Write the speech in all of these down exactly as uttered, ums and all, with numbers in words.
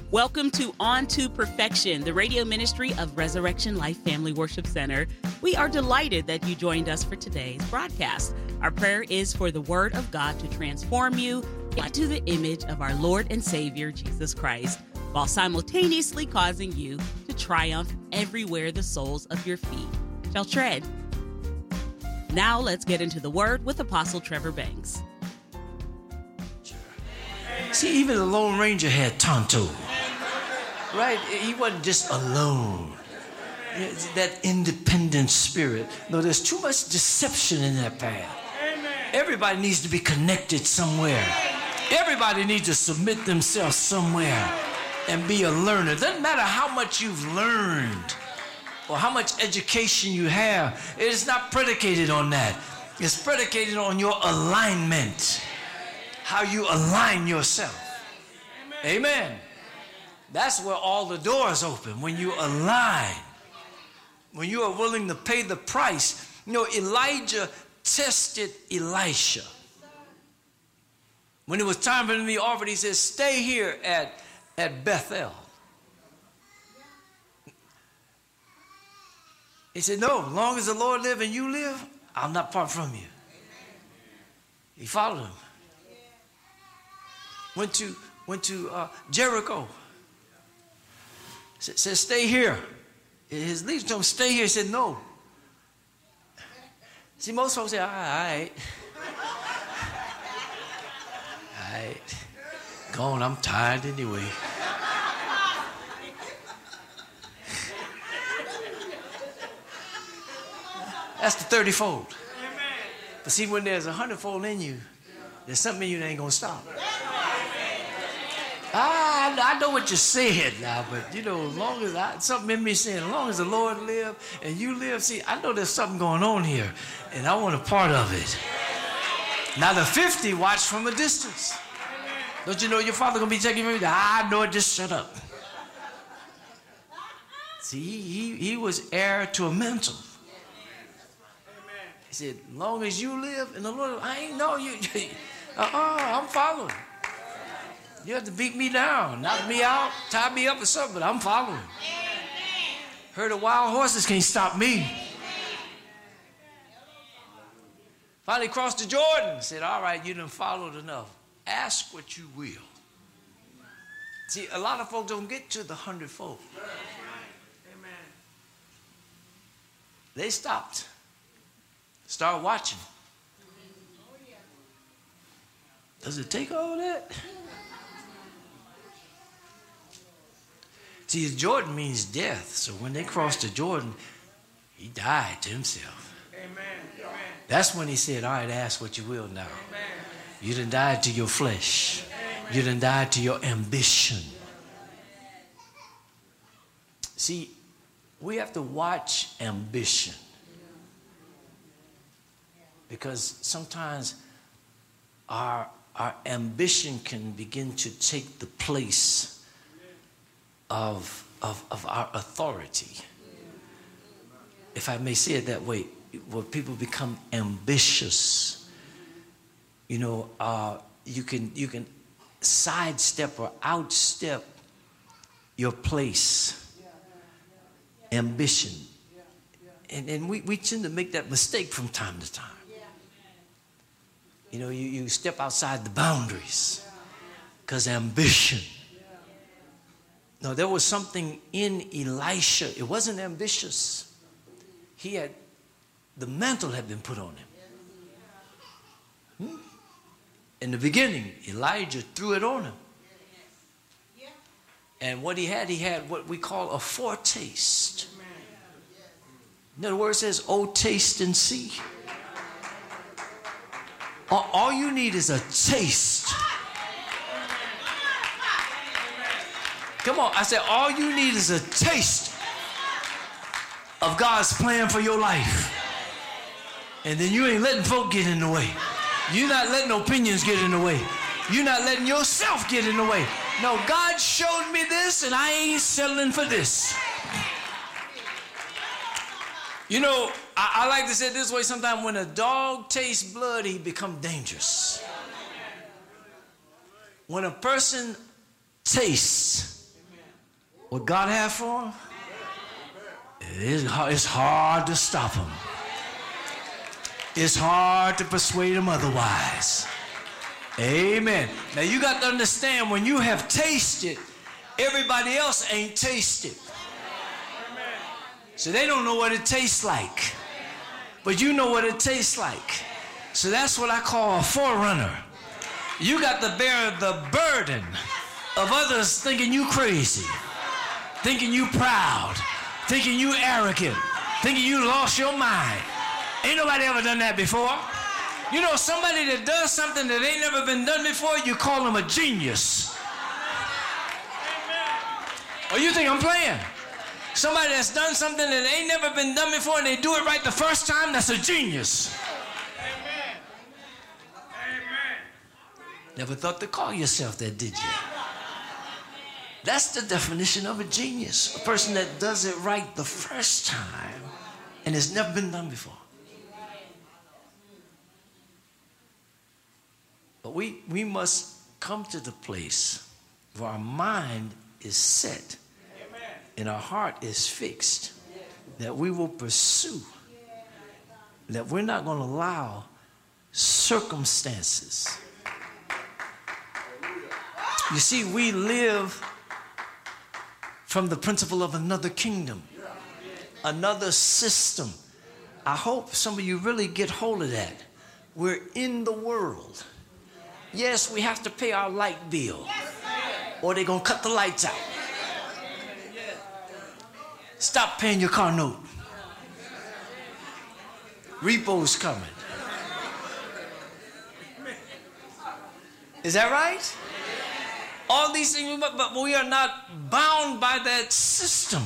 Welcome to On to Perfection, the radio ministry of Resurrection Life Family Worship Center. We are delighted that you joined us for today's broadcast. Our prayer is for the Word of God to transform you into the image of our Lord and Savior, Jesus Christ, while simultaneously causing you to triumph everywhere the soles of your feet shall tread. Now let's get into the Word with Apostle Trevor Banks. See, even the Lone Ranger had Tonto. Right? He wasn't just alone. That independent spirit. No, there's too much deception in that path. Everybody needs to be connected somewhere. Everybody needs to submit themselves somewhere and be a learner. It doesn't matter how much you've learned or how much education you have. It is not predicated on that. It's predicated on your alignment. How you align yourself. Amen. Amen. That's where all the doors open, when you align, when you are willing to pay the price. You know, Elijah tested Elisha. When it was time for him to be offered, he said, stay here at, at Bethel. He said, no, as long as the Lord live and you live, I'll not part from you. He followed him. Went to, went to uh, Jericho. Said, said, stay here. His leader told him, stay here. He said, no. See, most folks say, all right. All right. Go on, I'm tired anyway. That's the thirty-fold. But see, when there's a hundredfold in you, there's something in you that ain't going to stop. I, I know what you said now, but you know, as long as I, something in me saying, as long as the Lord live and you live, see, I know there's something going on here, and I want a part of it. Now the fifty watch from a distance. Don't you know your father gonna be taking me? I know it. Just shut up. See, he he, he was heir to a mantle. He said, as long as you live and the Lord, I ain't know you. Uh-uh, I'm following. You have to beat me down, knock me out, tie me up or something, but I'm following. Herd of wild horses can't stop me. Finally crossed the Jordan. Said, all right, you done followed enough. Ask what you will. See, a lot of folks don't get to the hundredfold. They stopped. Start watching. Does it take all that? See, Jordan means death. So when they crossed the Jordan, he died to himself. Amen. Amen. That's when he said, all right, ask what you will now. Amen. You done died to your flesh. Amen. You done died to your ambition. See, we have to watch ambition. Because sometimes our, our ambition can begin to take the place Of, of, of our authority. If I may say it that way, where people become ambitious, you know, uh, you can you can sidestep or outstep your place. Ambition. And, and we, we tend to make that mistake from time to time. You know, you, you step outside the boundaries because ambition. No, there was something in Elisha. It wasn't ambitious. He had, the mantle had been put on him. Hmm? In the beginning, Elijah threw it on him. And what he had, he had what we call a foretaste. In other words, it says, oh, taste and see. All, all you need is a taste. Come on, I said, all you need is a taste of God's plan for your life. And then you ain't letting folk get in the way. You're not letting opinions get in the way. You're not letting yourself get in the way. No, God showed me this and I ain't settling for this. You know, I, I like to say it this way sometimes, when a dog tastes blood, he becomes dangerous. When a person tastes what God has for them, it's hard to stop them. It's hard to persuade them otherwise. Amen. Now you got to understand, when you have tasted, everybody else ain't tasted. So they don't know what it tastes like. But you know what it tastes like. So that's what I call a forerunner. You got to bear the burden of others thinking you crazy, thinking you proud, thinking you arrogant, thinking you lost your mind. Ain't nobody ever done that before. You know, somebody that does something that ain't never been done before, you call them a genius. Or you think I'm playing? Somebody that's done something that ain't never been done before and they do it right the first time, that's a genius. Amen. Amen. Never thought to call yourself that, did you? That's the definition of a genius. A person that does it right the first time and it's never been done before. But we, we must come to the place where our mind is set and our heart is fixed, that we will pursue, that we're not going to allow circumstances. You see, we live from the principle of another kingdom, another system. I hope some of you really get hold of that. We're in the world. Yes, we have to pay our light bill, or they're going to cut the lights out. Stop paying your car note. Repo's coming. Is that right? All these things, but we are not bound by that system.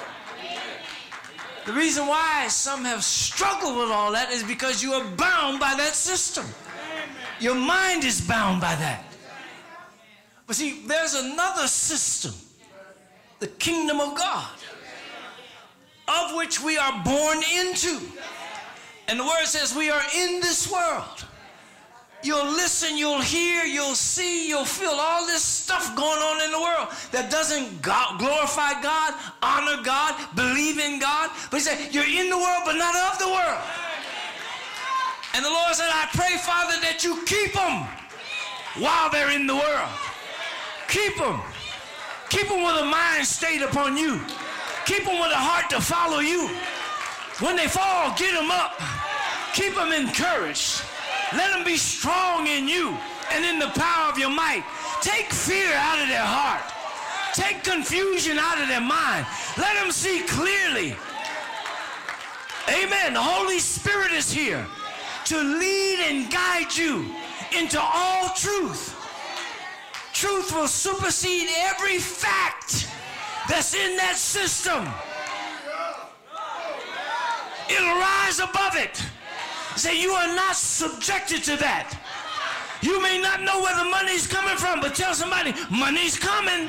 The reason why some have struggled with all that is because you are bound by that system. Your mind is bound by that. But see, there's another system, the kingdom of God, of which we are born into. And the word says we are in this world. You'll listen, you'll hear, you'll see, you'll feel all this stuff going on in the world that doesn't God, glorify God, honor God, believe in God. But he said, you're in the world, but not of the world. And the Lord said, I pray, Father, that you keep them while they're in the world. Keep them. Keep them with a mind stayed upon you. Keep them with a heart to follow you. When they fall, get them up. Keep them encouraged. Let them be strong in you and in the power of your might. Take fear out of their heart. Take confusion out of their mind. Let them see clearly. Amen. The Holy Spirit is here to lead and guide you into all truth. Truth will supersede every fact that's in that system. It'll rise above it. Say, you are not subjected to that. You may not know where the money's coming from, but tell somebody, money's coming.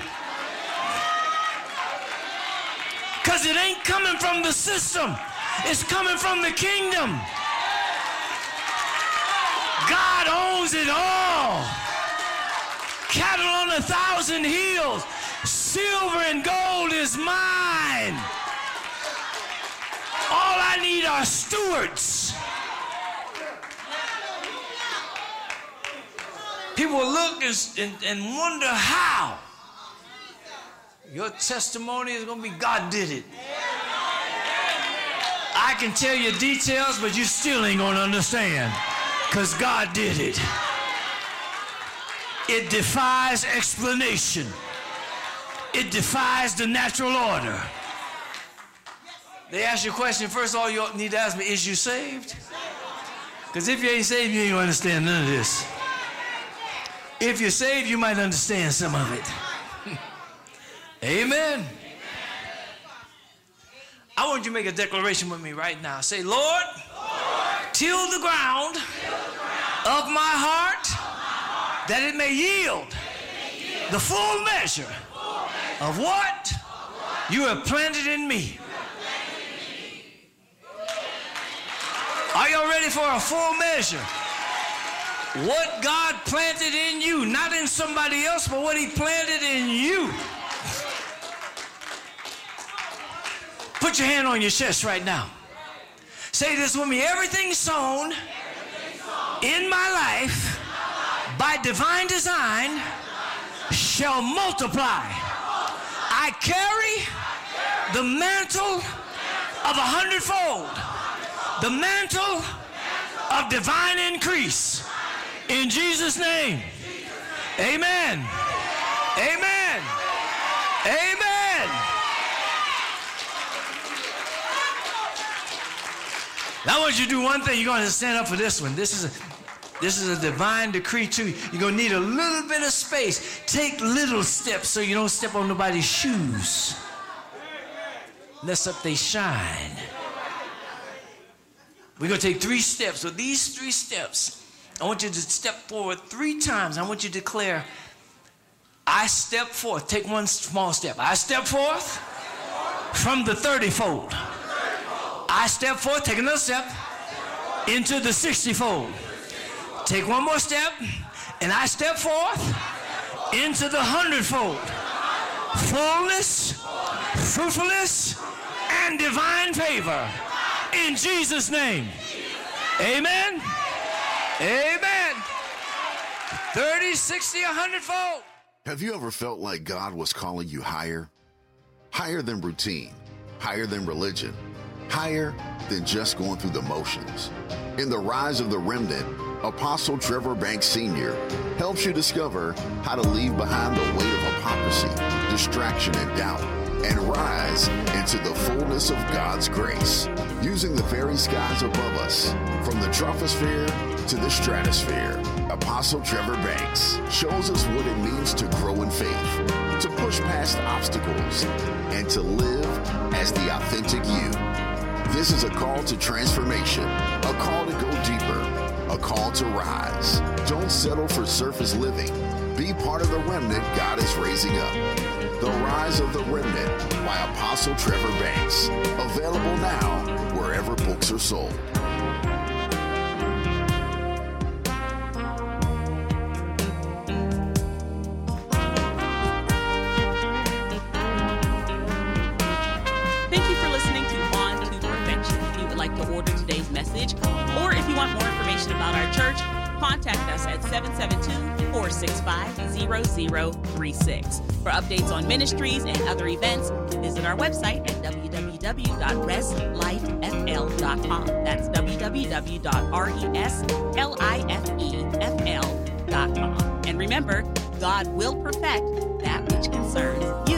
Because it ain't coming from the system. It's coming from the kingdom. God owns it all. Cattle on a thousand hills. Silver and gold is mine. All I need are stewards. People look and, and wonder how. Your testimony is going to be God did it. I can tell you details, but you still ain't going to understand. Because God did it. It defies explanation. It defies the natural order. They ask you a question, first of all, you need to ask me, is you saved? Because if you ain't saved, you ain't going to understand none of this. If you're saved, you might understand some of it. Amen. I want you to make a declaration with me right now. Say, Lord, Lord till the ground, till the ground of my heart, of my heart that it may yield, it may yield the full measure, full measure of, what of what you have planted in me. Are y'all ready for a full measure? What God planted in you, not in somebody else, but what he planted in you. put your hand on your chest right now. Say this with me. Everything sown in my life by divine design shall multiply. I carry the mantle of a hundredfold, the mantle of divine increase. In Jesus' name, amen. Amen. Amen. Now I want you to do one thing. You're going to stand up for this one. This is a, this is a divine decree too. You're going to need a little bit of space. Take little steps so you don't step on nobody's shoes. Lest up they shine. We're going to take three steps. So these three steps, I want you to step forward three times. I want you to declare, I step forth. Take one small step. I step forth from the thirty-fold. I step forth, take another step into the sixty-fold. Take one more step, and I step forth into the hundredfold. Fullness, fruitfulness, and divine favor. In Jesus' name. Amen. Amen. thirty, sixty, a hundredfold. Have you ever felt like God was calling you higher? Higher than routine, higher than religion, higher than just going through the motions. In The Rise of the Remnant, Apostle Trevor Banks Senior helps you discover how to leave behind the weight of hypocrisy, distraction, and doubt, and rise into the fullness of God's grace, using the very skies above us, from the troposphere to the stratosphere. Apostle Trevor Banks shows us what it means to grow in faith, to push past obstacles, and to live as the authentic you. This is a call to transformation, a call to go deeper, a call to rise. Don't settle for surface living. Be part of the remnant God is raising up. The Rise of the Remnant by Apostle Trevor Banks. Available now wherever books are sold. Thank you for listening to On to Perfection. If you would like to order today's message, or if you want more information about our church, contact us at seven seven two, four six five, zero zero three six. For updates on ministries and other events, visit our website at w w w dot res life f l dot com. That's w w w dot res life f l dot com. And remember, God will perfect that which concerns you.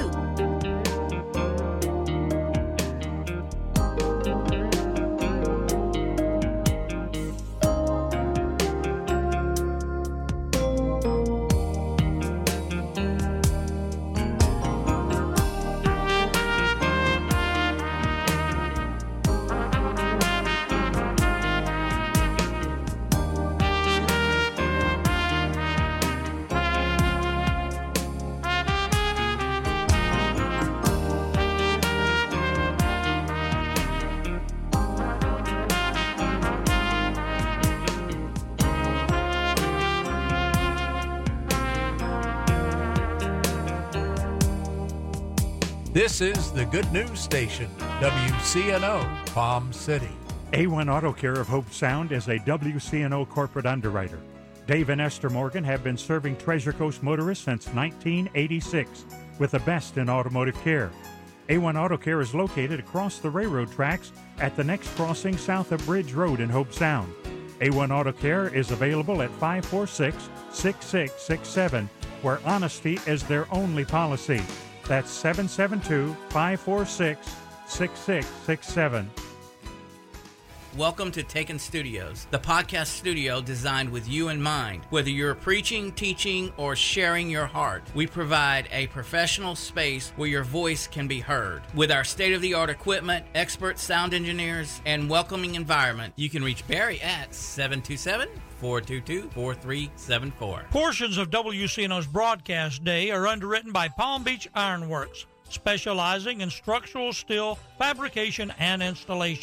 This is the Good News Station, W C N O, Palm City. A one Auto Care of Hope Sound is a W C N O corporate underwriter. Dave and Esther Morgan have been serving Treasure Coast motorists since nineteen eighty-six with the best in automotive care. A one Auto Care is located across the railroad tracks at the next crossing south of Bridge Road in Hope Sound. A one Auto Care is available at five four six, six six six seven, where honesty is their only policy. That's seven seven two, five four six, six six six seven. Welcome to Taken Studios, the podcast studio designed with you in mind. Whether you're preaching, teaching, or sharing your heart, we provide a professional space where your voice can be heard. With our state-of-the-art equipment, expert sound engineers, and welcoming environment, you can reach Barry at seven two seven, four two two, four three seven four. Portions of W C N O's broadcast day are underwritten by Palm Beach Ironworks, specializing in structural steel fabrication and installation.